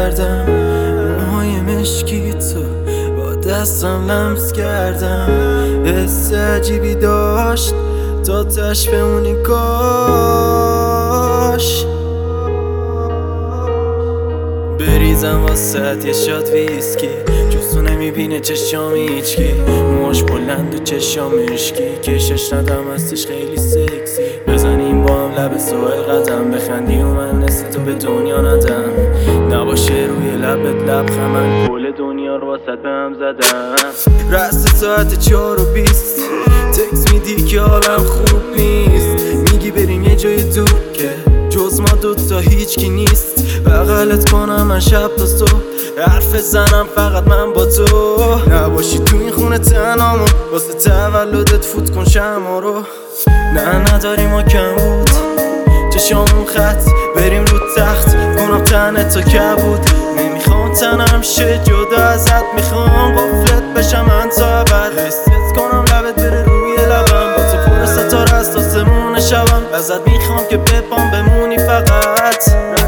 کردم، موهای مشکی تو با دستم لمس کردم. حس عجیبی داشت تا تش بمونی کاش. بریزم واسه یه شات ویسکی، جستو نمیبینه چشام هیچکی. موهاش بلند و چشام مشکی، کشش ندم هستش خیلی سکسی. بزنیم با هم لب سوال قدم، بخندی و من نسل تو به دنیا ندم. نباشه روی لبت لبخند، کل دنیا رو واسه به هم زدم. رست ساعت 4:20 تکس میدی که حالم خوب نیست. میگی بریم یه جای دور که جز ما دوتا هیچکی نیست. بغلت کنم من شب تا صبح، حرف زنم فقط من با تو. نباشی تو این خونه تنهامون، واسه تولدت فوت کن شمع رو. نه نداریم ما کم بود، چشامون خط بریم رو تخت. کنم تنت تا کبود، نمیخوام تنم شه جدا ازت. میخوام غفلت بشم من تا ابد، حست کنم لبت بره روی لبم. با تو پر ستاره است آسمون شبم، ازت میخوام که بپام بمونی فقط.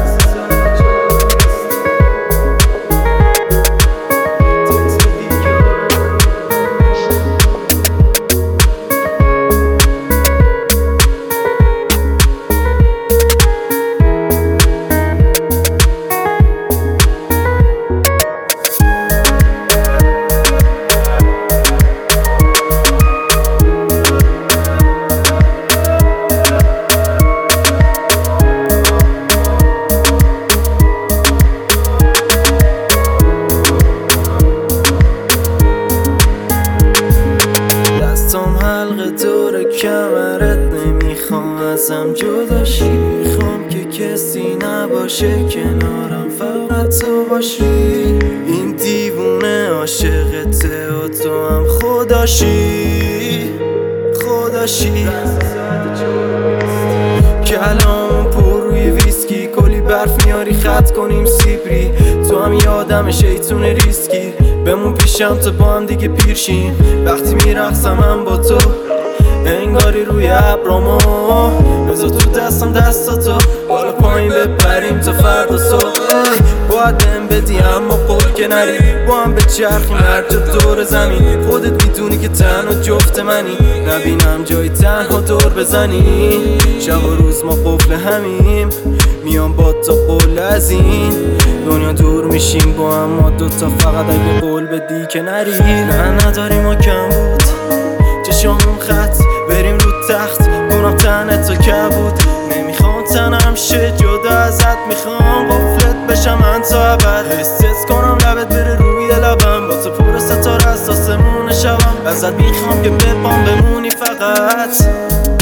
دور کمرت نمیخوام ازم جداشی. میخوام که کسی نباشه کنارم، فقط تو باشی. این دیوونه عاشقته و تو هم خداشی. کلام پر روی ویسکی، کلی برف میاری خط کنیم سیبری. تو هم یه آدم شیطون ریسکی، بمون پیشم تا با هم دیگه پیرشیم. وقتی میرقصم من با تو انگاری روی ابرامو، بذار تو دستم دستاتو بالا پایین بپریم تا فردا صبح. باید بهم بدی اما قول که نری، با هم بچرخیم هر جا دور زمین. خودت میدونی که تنها جفت منی، نبینم جایی تنها دور بزنی. شب و روز ما قفل همیم، میام با تا قول از این دنیا دور میشیم با هم ما دوتا. فقط اگه قول بدی که نری. نه نداریم ما کم بود، چشامون خط بریم رو تخت. کنم تنت تا کبود، نمیخوام تنم شه جدا ازت. میخوام غفلت بشم من تا ابد، حست کنم لبت بره روی لبم. با تو پر ستاره است آسمون شبم، ازت میخوام که بپام بمونی فقط.